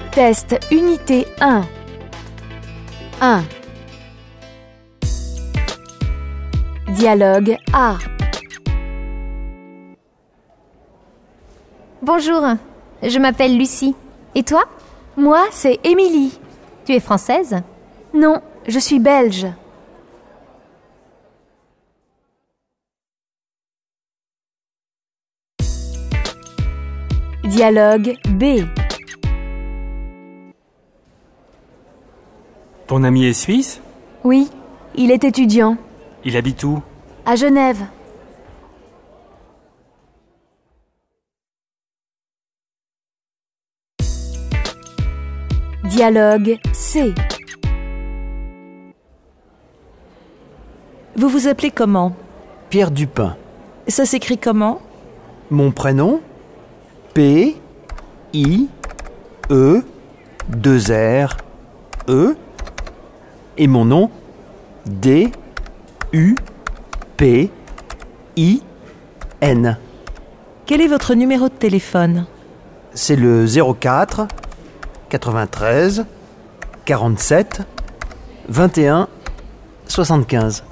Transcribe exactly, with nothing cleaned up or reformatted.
Test unité un. un. Dialogue A. Bonjour, je m'appelle Lucie. Et toi? Moi, c'est Émilie. Tu es française? Non, je suis belge. Dialogue B. Ton ami est suisse? Oui, il est étudiant. Il habite où? À Genève. Dialogue C. Vous vous appelez comment? Pierre Dupin. Ça s'écrit comment? Mon prénom, P, I, E, deux R, E. Et mon nom, D, U, P, I, N. Quel est votre numéro de téléphone? C'est le zéro quatre, quatre-vingt-treize, quarante-sept, vingt et un, soixante-quinze.